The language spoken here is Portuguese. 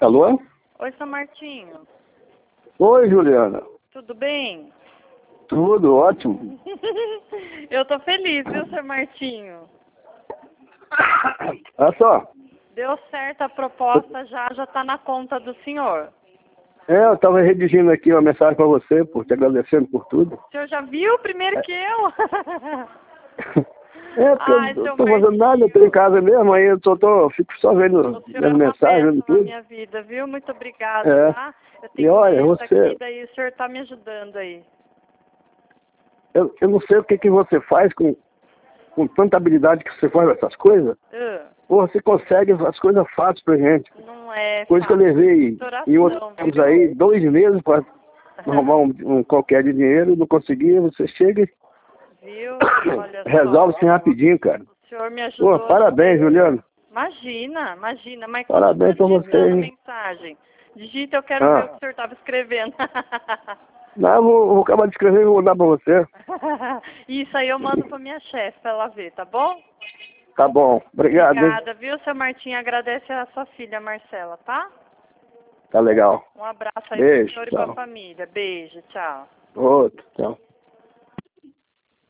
Alô? Oi, São Martinho. Oi, Juliana. Tudo bem? Tudo ótimo. Eu tô feliz, viu, São Martinho? Olha só. Deu certo a proposta, já tá na conta do senhor. Eu estava redigindo aqui uma mensagem para você, te agradecendo por tudo. O senhor já viu primeiro que eu? Porque eu Ai, não seu estou fazendo nada, eu Martinho. estou em casa mesmo, aí eu fico só vendo O senhor é as uma mensagens, vendo bênção na tudo. minha vida, viu? Muito obrigada, É. tá? Eu E tenho olha, meta você, aqui, daí o senhor tá me ajudando aí. eu não sei o que você faz com tanta habilidade que você faz essas coisas. Pô, você consegue as coisas fáceis pra gente. Não é Coisa que eu fácil. levei em outros Oração, tempos viu? aí, 2 meses para arrumar um qualquer de dinheiro, não conseguia, você chega Viu? Olha e resolve só. assim rapidinho, cara. O senhor me ajudou. Pô, parabéns, Juliano. Imagina, imagina. Mas Parabéns continua pra você, digitando a hein? mensagem. Digita, eu quero ver o que o senhor estava escrevendo. Não, eu vou acabar de escrever e vou mandar pra você. Isso aí eu mando pra minha chefe pra ela ver, tá bom? Tá bom. Obrigado, hein? Obrigada, viu, seu Martinho? Agradece a sua filha, Marcela, tá? Tá legal. Um abraço aí pro Beijo, senhor e pra tchau. família. Beijo, tchau. Outro, tchau.